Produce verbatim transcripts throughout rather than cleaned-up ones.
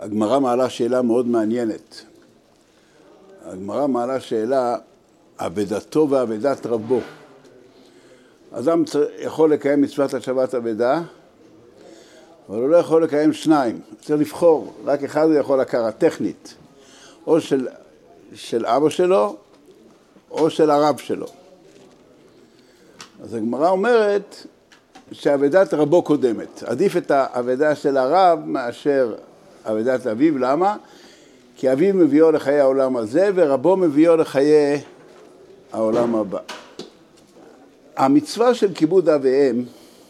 הגמרא מעלה שאלה מאוד מעניינת. הגמרא מעלה שאלה, אבדתו ואבדת רבו. אדם יכול לקיים מצוות השבת אבדה, אבל הוא לא יכול לקיים שניים. צריך לבחור, רק אחד הוא יכול לקחת טכנית, או של, של אבא שלו, או של הרב שלו. אז הגמרא אומרת שאבדת רבו קודמת. עדיף את האבדה של הרב מאשר אבדת אביו. למה? כי אביו מביאו לחיי העולם הזה, ורבו מביאו לחיי העולם הבא. המצווה של כיבוד אב ואם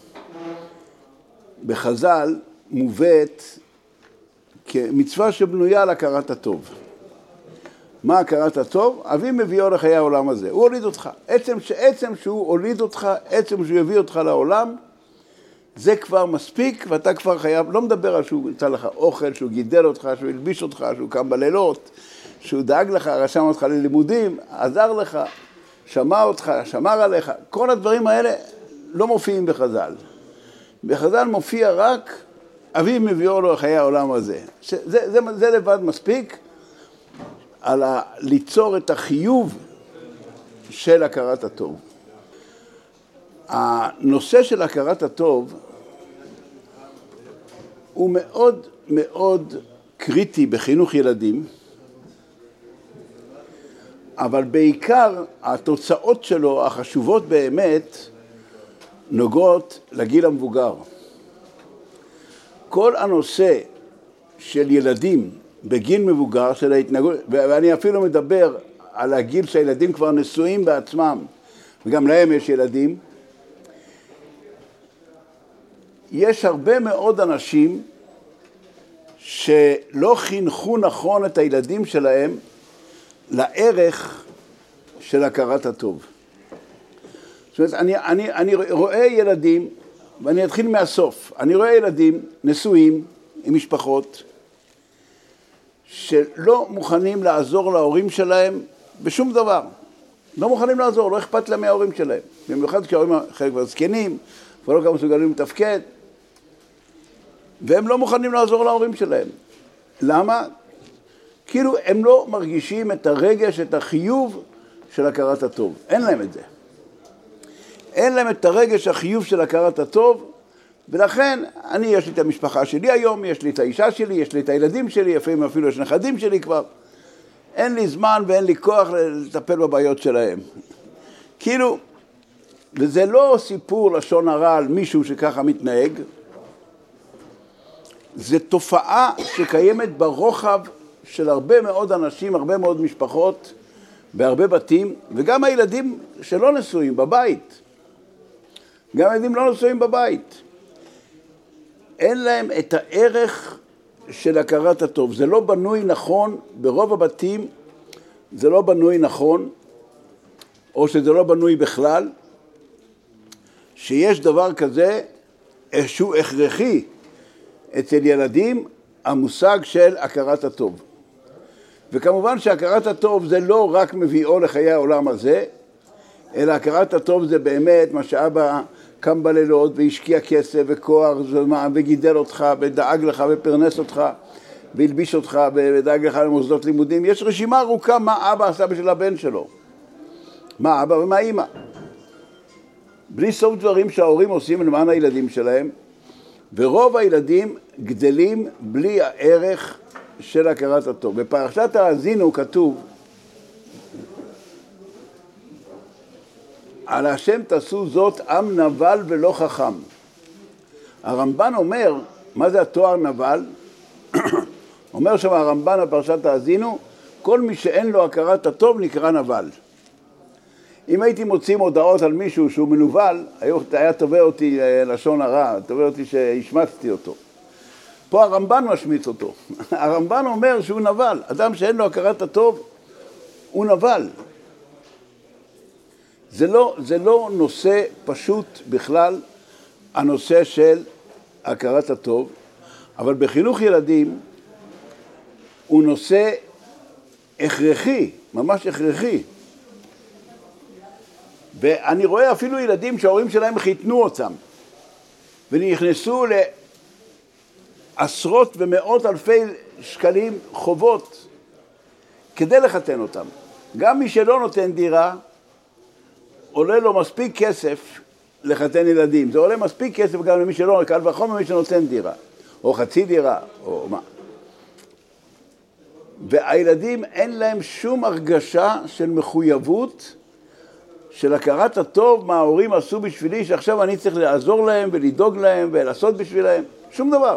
בחז"ל מובאת כמצווה שבנויה על הכרת הטוב. מה הכרת הטוב? אביו מביאו לחיי העולם הזה. הוא הוליד אותך. עצם, עצם שהוא הוליד אותך, עצם שהוא יביא אותך לעולם, זה כבר מספיק, ואתה כבר חייב, לא מדבר על שהוא נתן לך אוכל, שהוא גידל אותך, שהוא הלביש אותך, שהוא קם בלילות, שהוא דאג לך, רשם אותך ללימודים, עזר לך, שמע אותך, שמר עליך. כל הדברים האלה לא מופיעים בחז"ל. בחז"ל מופיע רק אביו מביאו לו לחיי העולם הזה. זה, זה, זה לבד מספיק על ה, ליצור את החיוב של הכרת הטוב. הנושא של הכרת הטוב הוא מאוד מאוד קריטי בחינוך ילדים, אבל בעיקר התוצאות שלו החשובות באמת נוגעות לגיל המבוגר. כל הנושא של ילדים בגיל מבוגר, של ההתנהגות, ואני אפילו מדבר על הגיל שהילדים כבר נשואים בעצמם, וגם להם יש ילדים, יש הרבה מאוד אנשים שלא חינכו נכון את הילדים שלהם לערך של הכרת הטוב. זאת אומרת, אני, אני, אני רואה ילדים, ואני אתחיל מהסוף, אני רואה ילדים נשואים עם משפחות, שלא מוכנים לעזור להורים שלהם בשום דבר. לא מוכנים לעזור, לא אכפת להם מההורים שלהם. במיוחד כשההורים חלק כבר זקנים, כבר לא כמה מסוגלים לתפקד, והם לא מוכנים לעזור להורים שלהם. למה? כאילו הם לא מרגישים את הרגש, את החיוב של הכרת הטוב. אין להם את זה. אין להם את הרגש, החיוב של הכרת הטוב, ולכן אני, יש לי את המשפחה שלי היום, יש לי את האישה שלי, יש לי את הילדים שלי, לפעמים אפילו יש נכדים שלי כבר. אין לי זמן ואין לי כוח לטפל בבעיות שלהם. כאילו, וזה לא סיפור לשון הרע על מישהו שככה מתנהג, זה תופעה שקיימת ברוחב של הרבה מאוד אנשים, הרבה מאוד משפחות, בהרבה בתים, וגם הילדים שלא נשואים בבית. גם הילדים לא נשואים בבית. אין להם את הערך של הכרת הטוב. זה לא בנוי נכון, ברוב הבתים זה לא בנוי נכון, או שזה לא בנוי בכלל, שיש דבר כזה שהוא הכרחי אצל ילדים, המושג של הכרת הטוב. וכמובן שהכרת הטוב זה לא רק מביאו לחיי העולם הזה, אלא הכרת הטוב זה באמת מה שאבא קם בלילות והשקיע כסף וכוח וגידל אותך ודאג לך ופרנס אותך והלביש אותך ודאג לך למוסדות לימודים. יש רשימה ארוכה מה אבא עשה בשביל הבן שלו. מה אבא ומה אמא. בלי סוף דברים שההורים עושים למען הילדים שלהם, ורוב הילדים גדלים בלי הערך של הכרת הטוב. בפרשת האזינו כתוב, על השם תעשו זאת עם נבל ולא חכם. הרמב"ן אומר, מה זה התואר נבל? אומר שם הרמב"ן בפרשת האזינו, כל מי שאין לו הכרת הטוב נקרא נבל. אם הייתי מוצאים הודעות על מישהו שהוא מנובל, היה תובע אותי לשון הרע, תובע אותי שהשמצתי אותו. פה הרמב"ן משמיץ אותו. הרמב"ן אומר שהוא נבל. אדם שאין לו הכרת הטוב, הוא נבל. זה לא, זה לא נושא פשוט בכלל, הנושא של הכרת הטוב, אבל בחינוך ילדים הוא נושא הכרחי, ממש הכרחי. ואני רואה אפילו ילדים שההורים שלהם חיתנו אותם, ונכנסו לעשרות ומאות אלפי שקלים חובות כדי לחתן אותם. גם מי שלא נותן דירה, עולה לו מספיק כסף לחתן ילדים. זה עולה מספיק כסף גם למי שלא, קל וחומר מי שנותן דירה, או חצי דירה, או מה. והילדים אין להם שום הרגשה של מחויבות, של הכרת הטוב מה ההורים עשו בשבילי, שעכשיו אני צריך לעזור להם ולדאוג להם ולעשות בשבילהם. שום דבר.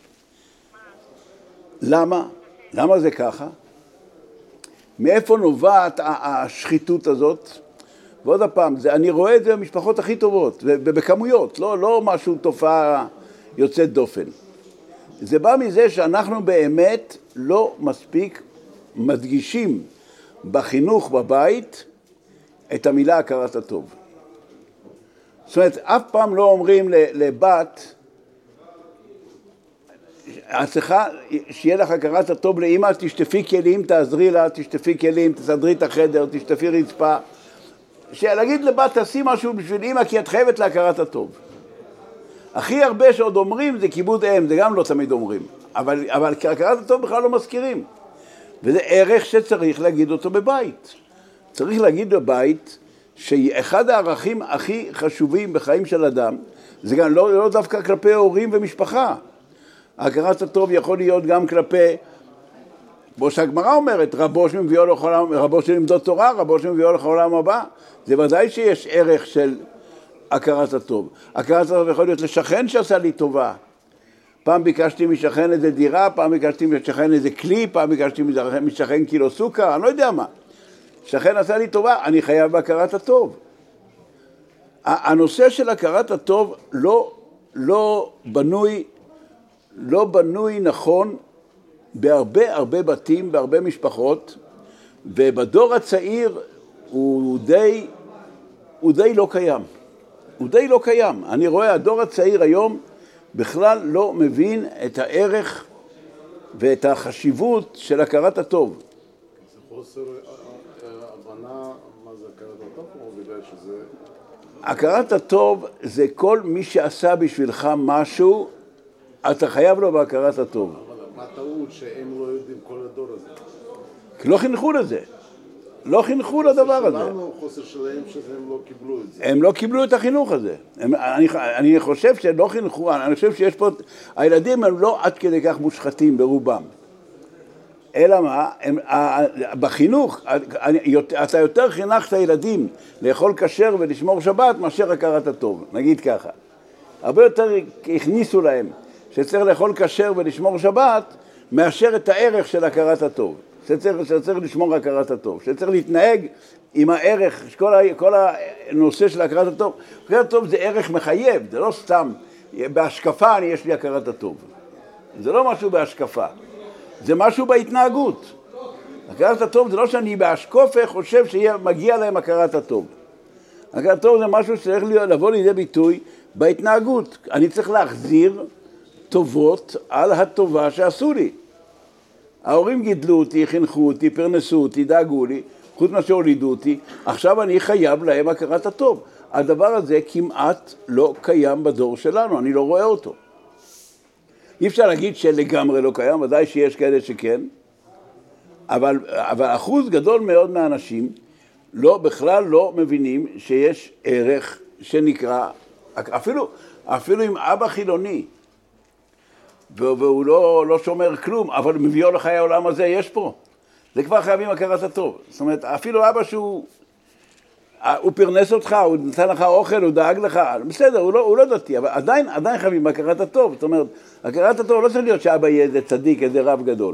למה? למה זה ככה? מאיפה נובעת השחיתות הזאת? ועוד הפעם, זה, אני רואה את זה במשפחות הכי טובות, ובכמויות, לא, לא משהו תופעה יוצאת דופן. זה בא מזה שאנחנו באמת לא מספיק מדגישים בחינוך בבית את המילה הכרת הטוב. זאת אומרת, אף פעם לא אומרים לבת, את צריכה שיהיה לך הכרת הטוב לאמא, תשטפי כלים, תעזרי לה, תשטפי כלים, תסדרי את החדר, תשטפי רצפה. להגיד לבת, תעשי משהו בשביל אמא, כי את חייבת להכרת הטוב. הכי הרבה שעוד אומרים זה כיבוד אם, זה גם לא תמיד אומרים. אבל, אבל הכרת הטוב בכלל לא מזכירים. וזה ערך שצריך להגיד אותו בבית. צריך להגיד בבית שאחד הערכים הכי חשובים בחיים של אדם, זה גם לא, לא דווקא כלפי הורים ומשפחה. הכרת הטוב יכול להיות גם כלפי, כמו שהגמרא אומרת, רבו שמביאו לך עולם, רבו שלמדו תורה, רבו שמביאו לך עולם הבא. זה ודאי שיש ערך של הכרת הטוב. הכרת הטוב יכול להיות לשכן שעשה לי טובה. פעם ביקשתי משכן איזה דירה, פעם ביקשתי משכן איזה כלי, פעם ביקשתי משכן קילו סוכר, אני לא יודע מה. שכן עשה לי טובה, אני חייב בהכרת הטוב. הנושא של הכרת הטוב לא, לא בנוי, לא בנוי נכון בהרבה הרבה בתים, בהרבה משפחות, ובדור הצעיר הוא די, הוא די לא קיים. הוא די לא קיים. אני רואה, הדור הצעיר היום בכלל לא מבין את הערך ואת החשיבות של הכרת הטוב. זה חוסר הבנה מה זה הכרת הטוב, או בגלל שזה... הכרת הטוב זה כל מי שעשה בשבילך משהו, אתה חייב לו בהכרת הטוב. אבל מה טעות שהם לא יודעים כל הדור הזה? כי לא חינכו לזה. לא חינכו לדבר הזה. שלנו, חוסר שלהם שהם לא קיבלו את זה. הם לא קיבלו את החינוך הזה. הם, אני, אני חושב שלא חינכו, אני חושב שיש פה, הילדים הם לא עד כדי כך מושחתים ברובם. אלא מה, הם, בחינוך, אני, אתה יותר חינך את הילדים לאכול כשר ולשמור שבת מאשר הכרת הטוב, נגיד ככה. הרבה יותר הכניסו להם שצריך לאכול כשר ולשמור שבת מאשר את הערך של הכרת הטוב. שצריך, שצריך לשמור הכרת הטוב, שצריך להתנהג עם הערך, כל, ה, כל הנושא של הכרת הטוב. הכרת הטוב זה ערך מחייב, זה לא סתם, בהשקפה אני יש לי הכרת הטוב. זה לא משהו בהשקפה, זה משהו בהתנהגות. הכרת הטוב זה לא שאני בהשקופה חושב שמגיע להם הכרת הטוב. הכרת הטוב זה משהו שצריך לבוא לידי ביטוי בהתנהגות. אני צריך להחזיר טובות על הטובה שעשו לי. ההורים גידלו אותי, חינכו אותי, פרנסו אותי, דאגו לי, חוץ מה שהולידו אותי, עכשיו אני חייב להם הכרת הטוב. הדבר הזה כמעט לא קיים בדור שלנו, אני לא רואה אותו. אי אפשר להגיד שלגמרי לא קיים, ודאי שיש כאלה שכן, אבל, אבל אחוז גדול מאוד מהאנשים לא, בכלל לא מבינים שיש ערך שנקרא, אפילו, אפילו עם אבא חילוני, והוא לא, לא שומר כלום, אבל מביאו לחיי העולם הזה, יש פה. זה כבר חייבים הכרת הטוב. זאת אומרת, אפילו אבא שהוא, הוא פרנס אותך, הוא נתן לך אוכל, הוא דאג לך, בסדר, הוא לא, הוא לא דתי, אבל עדיין, עדיין חייבים הכרת הטוב. זאת אומרת, הכרת הטוב לא צריך להיות שאבא יהיה איזה צדיק, איזה רב גדול.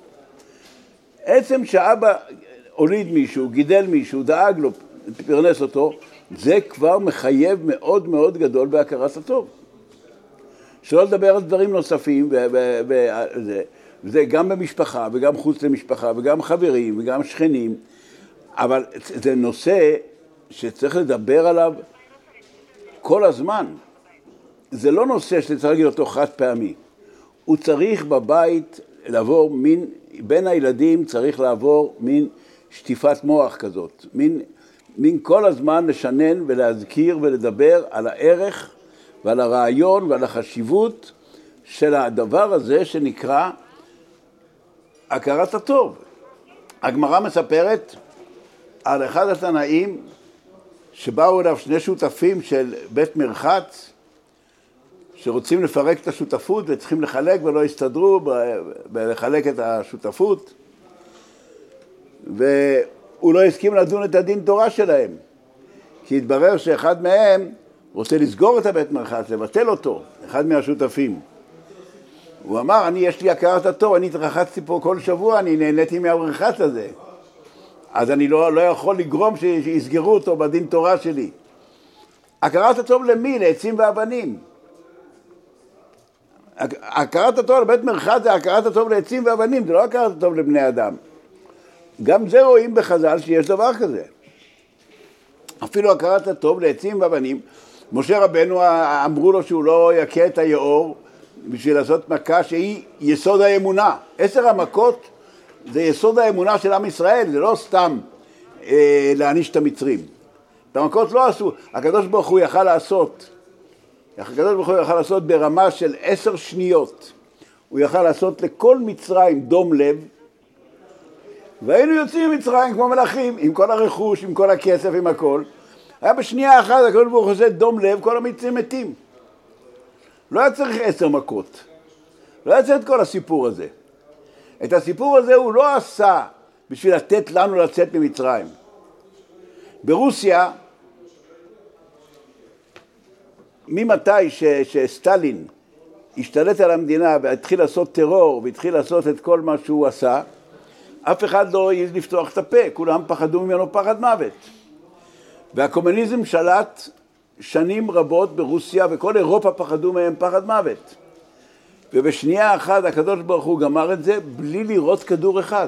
עצם שאבא הוליד מישהו, גידל מישהו, דאג לו, פרנס אותו, זה כבר מחייב מאוד מאוד גדול בהכרת הטוב. שלא לדבר על דברים נוספים, וזה, וזה גם במשפחה, וגם חוץ למשפחה, וגם חברים, וגם שכנים, אבל זה נושא שצריך לדבר עליו כל הזמן. זה לא נושא שצריך להגיד אותו חד פעמי. הוא צריך בבית לעבור מין, בין הילדים צריך לעבור מין שטיפת מוח כזאת, מין, מין כל הזמן לשנן ולהזכיר ולדבר על הערך ועל הרעיון ועל החשיבות של הדבר הזה שנקרא הכרת הטוב. הגמרא מספרת על אחד התנאים שבאו אליו שני שותפים של בית מרחץ, שרוצים לפרק את השותפות וצריכים לחלק ולא הסתדרו בלחלק את השותפות, והוא לא הסכים לדון את הדין תורה שלהם, כי התברר שאחד מהם רוצה לסגור את הבית מרחץ, לבטל אותו, אחד מהשותפים. הוא אמר, אני יש לי הכרת הטוב, אני התרחצתי פה כל שבוע, אני נהניתי מהמרחץ הזה, אז אני לא, לא יכול לגרום שיסגרו אותו בדין תורה שלי. הכרת הטוב למי? לעצים ואבנים. הכרת הטוב לבית מרחץ זה הכרת הטוב לעצים ואבנים, זה לא הכרת הטוב לבני אדם. גם זה רואים בחז"ל שיש דבר כזה. אפילו הכרת הטוב לעצים ואבנים, משה רבנו אמרו לו שהוא לא יקה את היאור בשביל לעשות מכה שהיא יסוד האמונה. עשר המכות זה יסוד האמונה של עם ישראל, זה לא סתם אה, להעניש את המצרים. את המכות לא עשו, הקדוש ברוך הוא יכל לעשות, הקדוש ברוך הוא יכל לעשות ברמה של עשר שניות, הוא יכל לעשות לכל מצרים דום לב, והיינו יוצאים ממצרים כמו מלאכים, עם כל הרכוש, עם כל הכסף, עם הכל. היה בשנייה אחת, הקדוש ברוך הוא עושה דום לב, כל המצרים מתים. לא היה צריך עשר מכות, לא היה צריך את כל הסיפור הזה. את הסיפור הזה הוא לא עשה בשביל לתת לנו לצאת ממצרים. ברוסיה, ממתי ש, שסטלין השתלט על המדינה והתחיל לעשות טרור והתחיל לעשות את כל מה שהוא עשה, אף אחד לא העז לפתוח את הפה, כולם פחדו ממנו פחד מוות. והקומוניזם שלט שנים רבות ברוסיה, וכל אירופה פחדו מהם פחד מוות. ובשנייה אחת הקדוש ברוך הוא גמר את זה בלי לראות כדור אחד.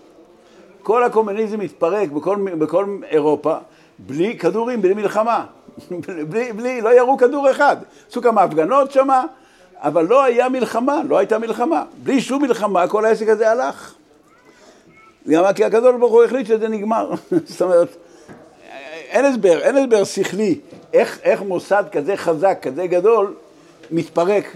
כל הקומוניזם התפרק בכל, בכל אירופה בלי כדורים, בלי מלחמה. בלי, בלי, לא ירו כדור אחד. עשו כמה הפגנות שמה, אבל לא היה מלחמה, לא הייתה מלחמה. בלי שום מלחמה כל העסק הזה הלך. גם כי הקדוש ברוך הוא החליט שזה נגמר. זאת אומרת, אין הסבר, אין הסבר שכלי, איך, איך מוסד כזה חזק, כזה גדול, מתפרק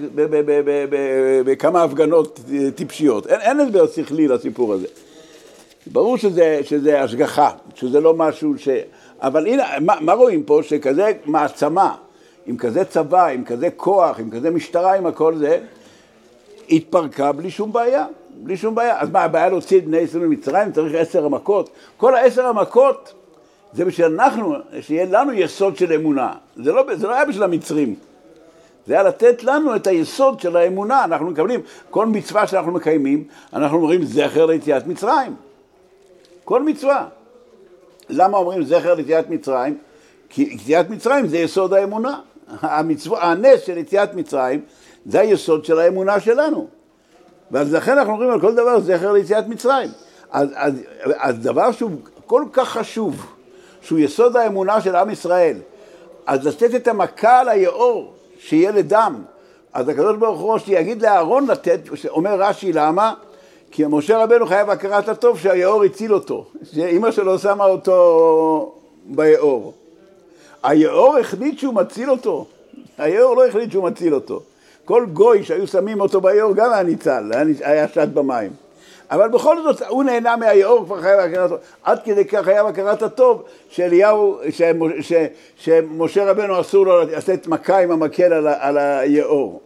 בכמה הפגנות טיפשיות. אין, אין הסבר שכלי לסיפור הזה. ברור שזה, שזה השגחה, שזה לא משהו ש... אבל הנה, מה, מה רואים פה? שכזה מעצמה, עם כזה צבא, עם כזה כוח, עם כזה משטרה, עם הכל זה, התפרקה בלי שום בעיה. בלי שום בעיה. אז מה, הבעיה להוציא את בני ישראל ממצרים? צריך עשר המכות. כל העשר המכות, זה בשביל אנחנו, שיהיה לנו יסוד של אמונה. זה לא, זה לא היה בשביל המצרים. זה היה לתת לנו את היסוד של האמונה. אנחנו מקבלים, כל מצווה שאנחנו מקיימים, אנחנו אומרים זכר ליציאת מצרים. כל מצווה. למה אומרים זכר ליציאת מצרים? כי יציאת מצרים זה יסוד האמונה. המצווה, הנס של יציאת מצרים, זה היסוד של האמונה שלנו. ואז לכן אנחנו אומרים על כל דבר זכר ליציאת מצרים. אז, אז, אז דבר שהוא כל כך חשוב, שהוא יסוד האמונה של עם ישראל, אז לתת את המכה על היאור, שיהיה לדם. אז הקדוש ברוך הוא שיגיד לאהרון לתת, אומר רש"י, למה? כי משה רבנו חייב הכרת הטוב שהיאור הציל אותו, שאמא שלו שמה אותו ביאור. היאור החליט שהוא מציל אותו, היאור לא החליט שהוא מציל אותו. כל גוי שהיו שמים אותו ביאור גם היה ניצל, היה שט במים. אבל בכל זאת הוא נהנה מהיאור, כבר חייב הכרת הטוב. עד כדי כך חייב הכרת הטוב שאליהו, ש, שמשה רבנו אסור לו לתת מכה עם המקל על, על היאור.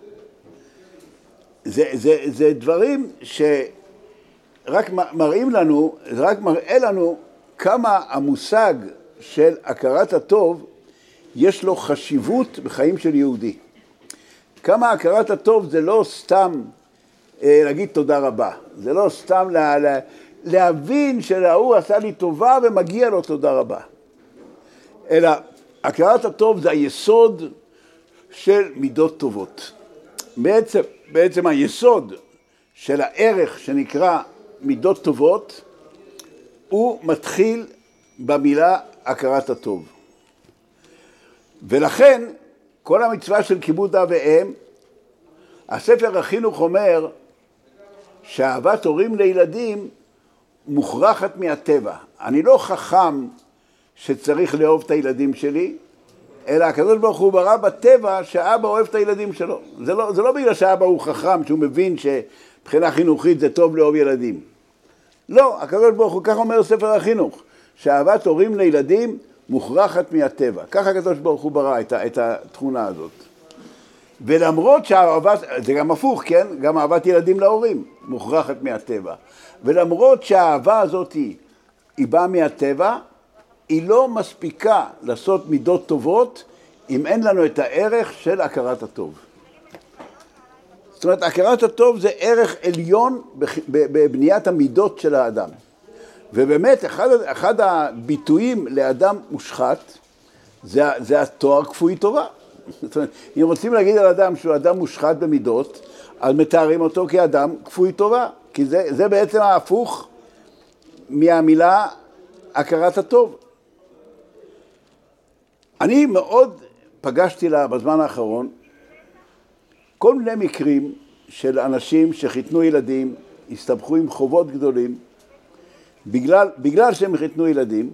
זה, זה, זה דברים שרק מראים לנו, זה רק מראה לנו כמה המושג של הכרת הטוב יש לו חשיבות בחיים של יהודי. כמה הכרת הטוב זה לא סתם אה, להגיד תודה רבה, זה לא סתם לה, לה, להבין שלהוא עשה לי טובה ומגיע לו תודה רבה, אלא הכרת הטוב זה היסוד של מידות טובות. בעצם, בעצם היסוד של הערך שנקרא מידות טובות הוא מתחיל במילה הכרת הטוב. ולכן כל המצווה של כיבוד אב ואם, הספר החינוך אומר שאהבת הורים לילדים מוכרחת מהטבע. אני לא חכם שצריך לאהוב את הילדים שלי, אלא הקדוש ברוך הוא ברא בטבע שאבא אוהב את הילדים שלו. זה לא, זה לא בגלל שאבא הוא חכם, שהוא מבין שבחינה חינוכית זה טוב לאהוב ילדים. לא, הקדוש ברוך הוא, כך אומר ספר החינוך, שאהבת הורים לילדים מוכרחת מהטבע. ככה הקדוש ברוך הוא ברא את, את התכונה הזאת. ולמרות שהאהבת, זה גם הפוך, כן? גם אהבת ילדים להורים מוכרחת מהטבע. ולמרות שהאהבה הזאת היא, היא באה מהטבע, היא לא מספיקה לעשות מידות טובות אם אין לנו את הערך של הכרת הטוב. זאת אומרת, הכרת הטוב זה ערך עליון בבניית המידות של האדם. ובאמת, אחד, אחד הביטויים לאדם מושחת, זה, זה התואר כפוי טובה. זאת אומרת, אם רוצים להגיד על אדם שהוא אדם מושחת במידות, אז מתארים אותו כאדם כפוי טובה. כי זה, זה בעצם ההפוך מהמילה הכרת הטוב. אני מאוד פגשתי לה בזמן האחרון כל מיני מקרים של אנשים שחיתנו ילדים, הסתבכו עם חובות גדולים, בגלל, בגלל שהם חיתנו ילדים,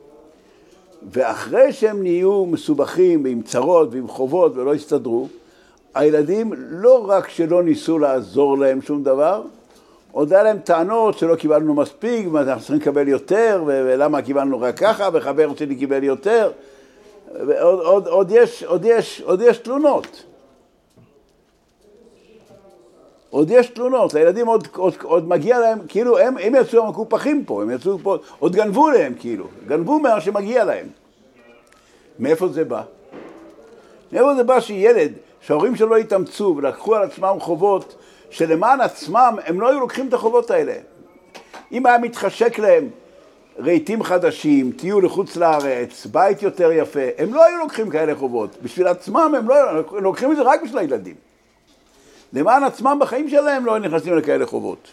ואחרי שהם נהיו מסובכים ועם צרות ועם חובות ולא הסתדרו, הילדים לא רק שלא ניסו לעזור להם שום דבר, עוד היה להם טענות שלא קיבלנו מספיק, ואנחנו צריכים לקבל יותר, ולמה קיבלנו רק ככה, וחבר שלי קיבל יותר, ועוד עוד, עוד יש, עוד יש, עוד יש תלונות. עוד יש תלונות, הילדים עוד, עוד, עוד מגיע להם, כאילו הם, הם יצאו המקופחים פה, הם יצאו פה, עוד גנבו להם כאילו, גנבו מה שמגיע להם. מאיפה זה בא? מאיפה זה בא שילד, שההורים שלו התאמצו ולקחו על עצמם חובות, שלמען עצמם הם לא היו לוקחים את החובות האלה. אם היה מתחשק להם רהיטים חדשים, טיול לחוץ לארץ, בית יותר יפה, הם לא היו לוקחים כאלה חובות. בשביל עצמם הם לא היו, הם לוקחים את זה רק בשביל הילדים. למען עצמם בחיים שלהם לא נכנסים לכאלה חובות.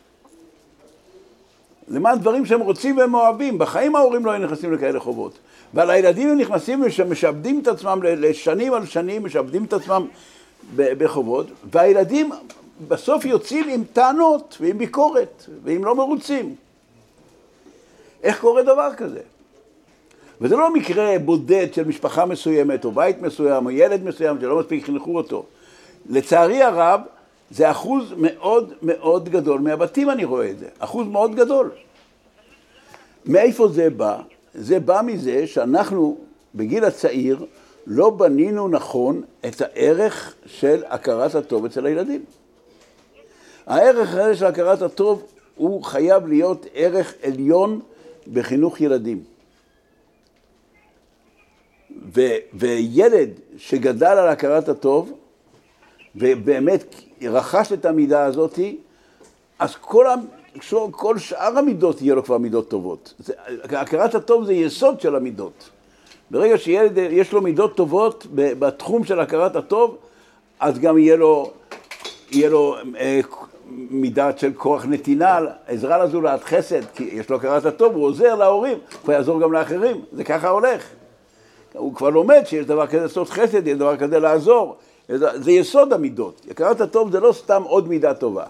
למען דברים שהם רוצים והם אוהבים, בחיים ההורים לא נכנסים לכאלה חובות. ועל הילדים הם נכנסים ומשעבדים את עצמם לשנים על שנים, משעבדים את עצמם בחובות, והילדים בסוף יוצאים עם טענות ועם ביקורת, ועם לא מרוצים. איך קורה דבר כזה? וזה לא מקרה בודד של משפחה מסוימת, או בית מסוים, או ילד מסוים שלא מספיק חינכו אותו. לצערי הרב, זה אחוז מאוד מאוד גדול מהבתים, אני רואה את זה. אחוז מאוד גדול. מאיפה זה בא? זה בא מזה שאנחנו בגיל הצעיר לא בנינו נכון את הערך של הכרת הטוב אצל הילדים. הערך הזה של הכרת הטוב הוא חייב להיות ערך עליון בחינוך ילדים. ו- וילד שגדל על הכרת הטוב, ובאמת רכש את המידה הזאת, אז כל, כל שאר המידות יהיה לו כבר מידות טובות. זה, הכרת הטוב זה יסוד של המידות. ברגע שילד יש לו מידות טובות בתחום של הכרת הטוב, אז גם יהיה לו, יהיה לו אה, מידה של כוח נתינה, עזרה לזולת, חסד, כי יש לו הכרת הטוב, הוא עוזר להורים, הוא יעזור גם לאחרים, זה ככה הולך. הוא כבר לומד שיש דבר כזה לעשות חסד, יש דבר כזה לעזור. זה יסוד המידות. הכרת הטוב זה לא סתם עוד מידה טובה.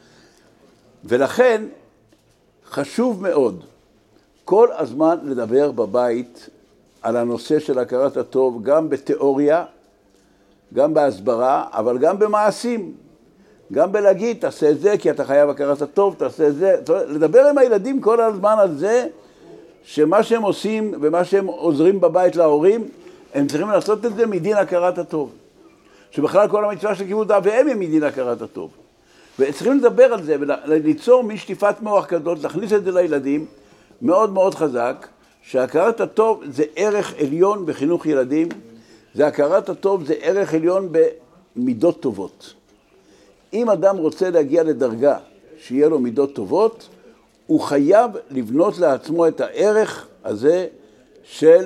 ולכן חשוב מאוד כל הזמן לדבר בבית על הנושא של הכרת הטוב, גם בתיאוריה, גם בהסברה, אבל גם במעשים. גם בלהגיד, תעשה את זה כי אתה חייב הכרת הטוב, תעשה את זה. לדבר עם הילדים כל הזמן על זה, שמה שהם עושים ומה שהם עוזרים בבית להורים, הם צריכים לעשות את זה מדין הכרת הטוב. שבכלל כל המצווה של כיבוד אב ואם היא מדין הכרת הטוב. וצריכים לדבר על זה וליצור משטיפת מוח כזאת, להכניס את זה לילדים מאוד מאוד חזק, שהכרת הטוב זה ערך עליון בחינוך ילדים, זה הכרת הטוב זה ערך עליון במידות טובות. אם אדם רוצה להגיע לדרגה שיהיה לו מידות טובות, הוא חייב לבנות לעצמו את הערך הזה של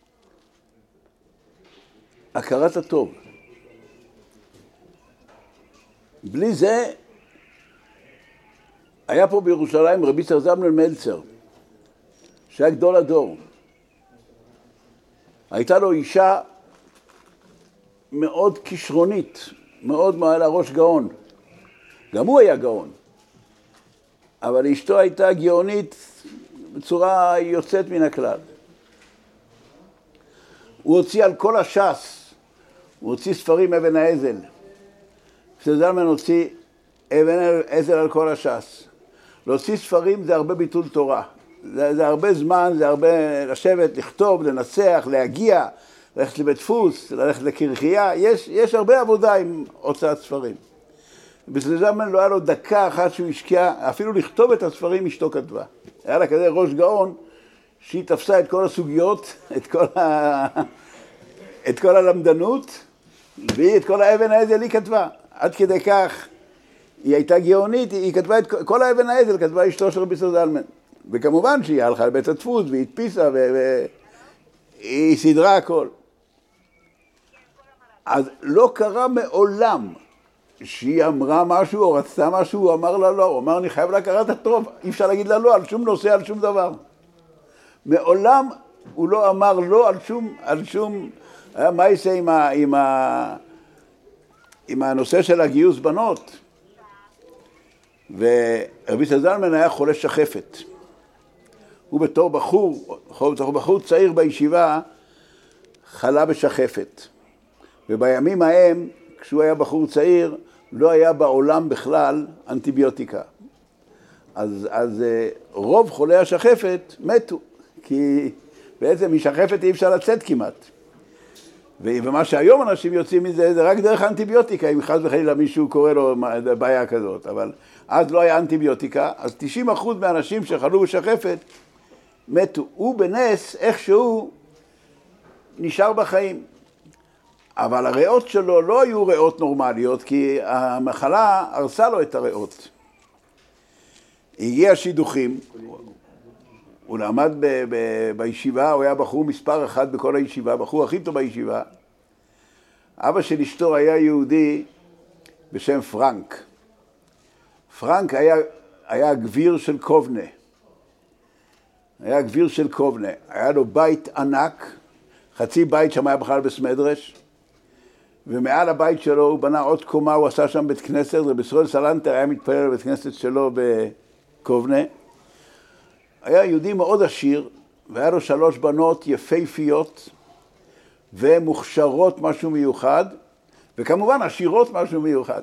הכרת הטוב. בלי זה, היה פה בירושלים רבי זלמן מלצר, שהיה גדול הדור. הייתה לו אישה מאוד כישרונית, מאוד מעלה ראש גאון. גם הוא היה גאון. אבל אשתו הייתה גאונית בצורה יוצאת מן הכלל. הוא הוציא על כל הש"ס, הוא הוציא ספרים אבן האזל. זלמן הוציא אבן האזל על כל הש"ס. להוציא ספרים זה הרבה ביטול תורה. זה, זה הרבה זמן, זה הרבה לשבת, לכתוב, לנסח, להגיע, ללכת לבית דפוס, ללכת לקרחייה. יש, יש הרבה עבודה עם הוצאת ספרים. בסלזמן לא היה לו דקה אחת שהוא השקיע, אפילו לכתוב את הספרים אשתו כתבה. היה לה כזה ראש גאון שהיא תפסה את כל הסוגיות, את כל, ה... את כל הלמדנות, והיא את כל האבן העזל היא כתבה. עד כדי כך היא הייתה גאונית, היא כתבה את כל האבן העזל, כתבה אשתו של רבי סלזמן. וכמובן שהיא הלכה לבית הדפוס והיא הדפיסה והיא סדרה הכל. אז לא קרה מעולם שהיא אמרה משהו או רצתה משהו, הוא אמר לה לא, הוא אמר אני חייב להכרת הטוב, אי אפשר להגיד לה לא על שום נושא, על שום דבר. מעולם הוא לא אמר לא על שום, על שום, מה יעשה עם, ה, עם, ה, עם הנושא של הגיוס בנות? ורבי סלזמן היה חולה שחפת. הוא בתור בחור, בתור בחור צעיר בישיבה, חלה בשחפת. ובימים ההם, כשהוא היה בחור צעיר, לא היה בעולם בכלל אנטיביוטיקה. אז, אז רוב חולי השחפת מתו, כי בעצם משחפת אי אפשר לצאת כמעט. ומה שהיום אנשים יוצאים מזה, זה רק דרך האנטיביוטיקה, אם חס וחלילה מישהו קורא לו בעיה כזאת. אבל אז לא היה אנטיביוטיקה, אז תשעים אחוז מהאנשים שחלו בשחפת מתו. הוא בנס, איכשהו נשאר בחיים. אבל הריאות שלו לא היו ריאות נורמליות, כי המחלה הרסה לו את הריאות. הגיע שידוכים, הוא למד ב- ב- בישיבה, הוא היה בחור מספר אחד בכל הישיבה, בחור הכי טוב בישיבה. אבא של אשתו היה יהודי בשם פרנק. פרנק היה, היה גביר של קובנה. היה גביר של קובנה. היה לו בית ענק, חצי בית שם היה בכלל בסמדרש. ומעל הבית שלו הוא בנה עוד קומה, הוא עשה שם בית כנסת, רבי ישראל סלנטר היה מתפלל לבית כנסת שלו בקובנה. היה יהודי מאוד עשיר, והיה לו שלוש בנות יפהפיות ומוכשרות משהו מיוחד, וכמובן עשירות משהו מיוחד.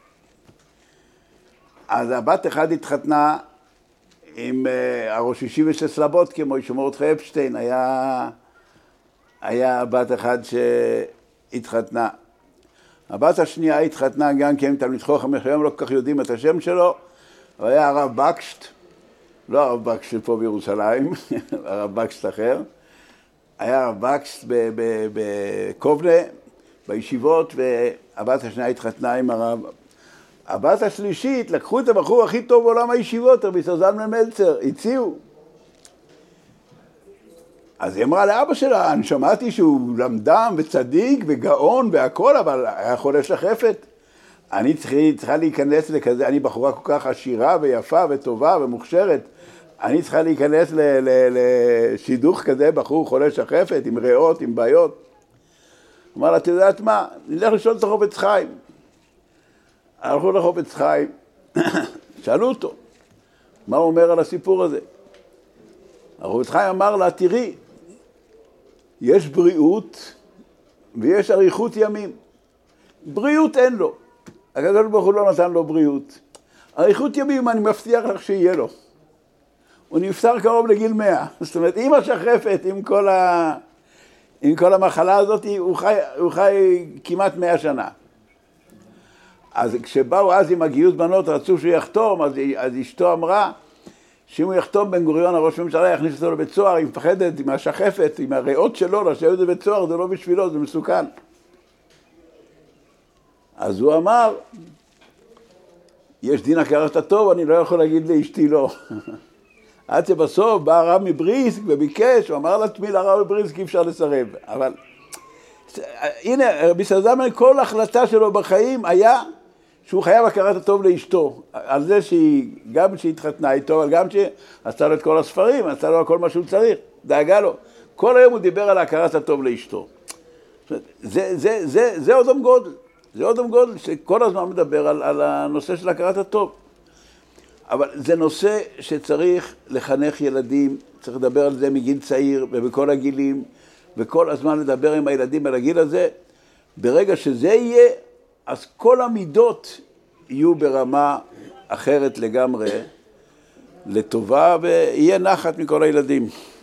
אז הבת אחד התחתנה עם הראש שישי ושל סלבודקה, מוישה מרדכי אפשטיין, היה, היה בת אחד שהתחתנה. הבת השנייה התחתנה גם כן תלמיד חכם, היום לא כל כך יודעים את השם שלו, אבל היה הרב בקשט, לא הרב בקשט פה בירושלים, הרב בקשט אחר. היה הרב בקשט בקובנה, בישיבות, והבת השנייה התחתנה עם הרב. הבת השלישית, לקחו את הבחור הכי טוב בעולם הישיבות, רבי סלזמן מלצר, הציעו. אז היא אמרה לאבא שלה, אני שמעתי שהוא למדם וצדיק וגאון והכל, אבל היה חולה שחפת. אני צריכה, צריכה להיכנס לכזה, אני בחורה כל כך עשירה ויפה וטובה ומוכשרת, אני צריכה להיכנס ל, ל, לשידוך כזה, בחור חולה שחפת, עם ריאות, עם בעיות. אמר לה, את יודעת מה? נלך לשאול את החופץ חיים. הלכו לחופץ חיים, שאלו אותו, מה הוא אומר על הסיפור הזה? החופץ חיים אמר לה, תראי, יש בריאות ויש אריכות ימים. בריאות אין לו. הקדוש ברוך הוא לא נתן לו בריאות. אריכות ימים אני מבטיח לך שיהיה לו. הוא נפטר קרוב לגיל מאה. זאת אומרת, עם השחפת, עם כל, ה... עם כל המחלה הזאת, הוא חי, הוא חי כמעט מאה שנה. אז כשבאו אז עם הגיוס בנות, רצו שהוא יחתום, אז, אז אשתו אמרה, שאם הוא יחתום בן גוריון, הראש הממשלה יכניס אותו לבית סוהר, היא מפחדת עם השחפת, עם הריאות שלו, לשבת בבית סוהר, זה לא בשבילו, זה מסוכן. אז הוא אמר, יש דין הכרת הטוב, אני לא יכול להגיד לאשתי לא. עד שבסוף בא הרב מבריסק וביקש, הוא אמר לעצמי לרב מבריסק אי אפשר לסרב. אבל הנה, רבי סלזמן, כל החלטה שלו בחיים היה שהוא חייב הכרת הטוב לאשתו. על זה שהיא, גם שהיא התחתנה איתו, אבל גם שעשתה לו את כל הספרים, עשתה לו כל מה שהוא צריך, דאגה לו. כל היום הוא דיבר על הכרת הטוב לאשתו. זה, זה, זה, זה אדם גודל. זה אדם גודל שכל הזמן מדבר על, על הנושא של הכרת הטוב. אבל זה נושא שצריך לחנך ילדים, צריך לדבר על זה מגיל צעיר ובכל הגילים, וכל הזמן לדבר עם הילדים על הגיל הזה. ברגע שזה יהיה, אז כל המידות יהיו ברמה אחרת לגמרי, לטובה ויהיה נחת מכל הילדים.